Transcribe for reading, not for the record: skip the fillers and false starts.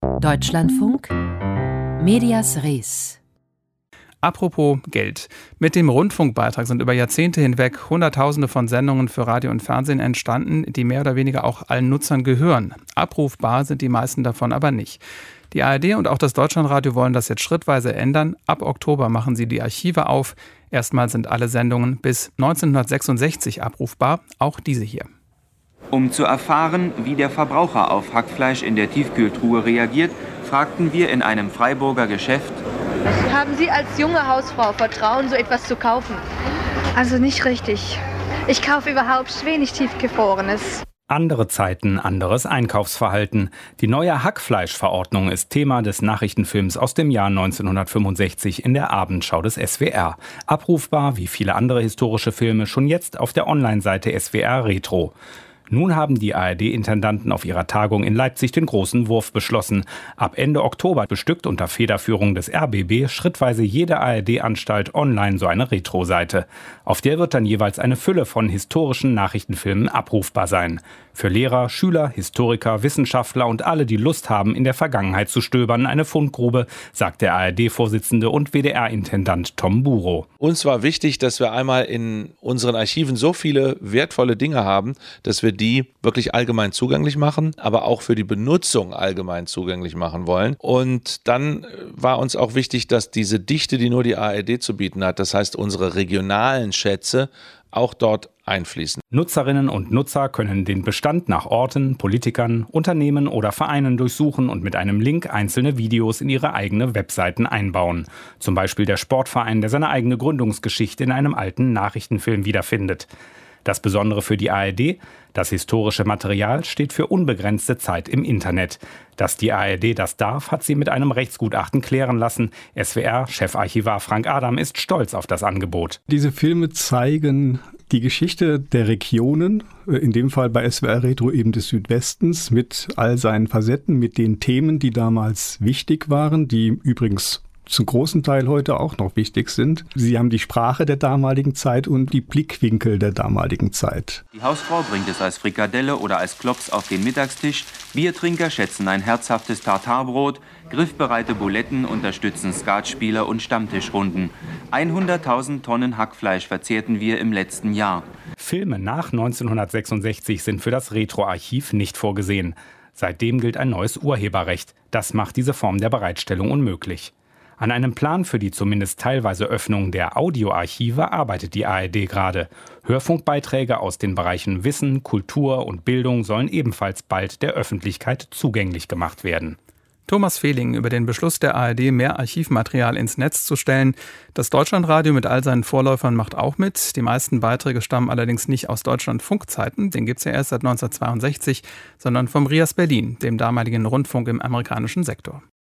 Deutschlandfunk Medias Res. Apropos Geld. Mit dem Rundfunkbeitrag sind über Jahrzehnte hinweg Hunderttausende von Sendungen für Radio und Fernsehen entstanden, die mehr oder weniger auch allen Nutzern gehören. Abrufbar sind die meisten davon aber nicht. Die ARD und auch das Deutschlandradio wollen das jetzt schrittweise ändern. Ab Oktober machen sie die Archive auf. Erstmal sind alle Sendungen bis 1966 abrufbar, auch diese hier. Um zu erfahren, wie der Verbraucher auf Hackfleisch in der Tiefkühltruhe reagiert, fragten wir in einem Freiburger Geschäft: Haben Sie als junge Hausfrau Vertrauen, so etwas zu kaufen? Also nicht richtig. Ich kaufe überhaupt wenig Tiefgefrorenes. Andere Zeiten, anderes Einkaufsverhalten. Die neue Hackfleischverordnung ist Thema des Nachrichtenfilms aus dem Jahr 1965 in der Abendschau des SWR. Abrufbar, wie viele andere historische Filme, schon jetzt auf der Online-Seite SWR Retro. Nun haben die ARD-Intendanten auf ihrer Tagung in Leipzig den großen Wurf beschlossen. Ab Ende Oktober bestückt unter Federführung des RBB schrittweise jede ARD-Anstalt online so eine Retro-Seite. Auf der wird dann jeweils eine Fülle von historischen Nachrichtenfilmen abrufbar sein. Für Lehrer, Schüler, Historiker, Wissenschaftler und alle, die Lust haben, in der Vergangenheit zu stöbern, eine Fundgrube, sagt der ARD-Vorsitzende und WDR-Intendant Tom Burow. Uns war wichtig, dass wir einmal in unseren Archiven so viele wertvolle Dinge haben, dass wir die wirklich allgemein zugänglich machen, aber auch für die Benutzung allgemein zugänglich machen wollen. Und dann war uns auch wichtig, dass diese Dichte, die nur die ARD zu bieten hat, das heißt unsere regionalen Schätze, auch dort einfließen. Nutzerinnen und Nutzer können den Bestand nach Orten, Politikern, Unternehmen oder Vereinen durchsuchen und mit einem Link einzelne Videos in ihre eigene Webseiten einbauen. Zum Beispiel der Sportverein, der seine eigene Gründungsgeschichte in einem alten Nachrichtenfilm wiederfindet. Das Besondere für die ARD: Das historische Material steht für unbegrenzte Zeit im Internet. Dass die ARD das darf, hat sie mit einem Rechtsgutachten klären lassen. SWR-Chefarchivar Frank Adam ist stolz auf das Angebot. Diese Filme zeigen die Geschichte der Regionen, in dem Fall bei SWR Retro eben des Südwestens, mit all seinen Facetten, mit den Themen, die damals wichtig waren, die übrigens zum großen Teil heute auch noch wichtig sind. Sie haben die Sprache der damaligen Zeit und die Blickwinkel der damaligen Zeit. Die Hausfrau bringt es als Frikadelle oder als Klops auf den Mittagstisch. Biertrinker schätzen ein herzhaftes Tartarbrot. Griffbereite Buletten unterstützen Skatspieler und Stammtischrunden. 100.000 Tonnen Hackfleisch verzehrten wir im letzten Jahr. Filme nach 1966 sind für das Retro-Archiv nicht vorgesehen. Seitdem gilt ein neues Urheberrecht. Das macht diese Form der Bereitstellung unmöglich. An einem Plan für die zumindest teilweise Öffnung der Audioarchive arbeitet die ARD gerade. Hörfunkbeiträge aus den Bereichen Wissen, Kultur und Bildung sollen ebenfalls bald der Öffentlichkeit zugänglich gemacht werden. Thomas Fehling über den Beschluss der ARD, mehr Archivmaterial ins Netz zu stellen. Das Deutschlandradio mit all seinen Vorläufern macht auch mit. Die meisten Beiträge stammen allerdings nicht aus Deutschlandfunkzeiten, den gibt's ja erst seit 1962, sondern vom RIAS Berlin, dem damaligen Rundfunk im amerikanischen Sektor.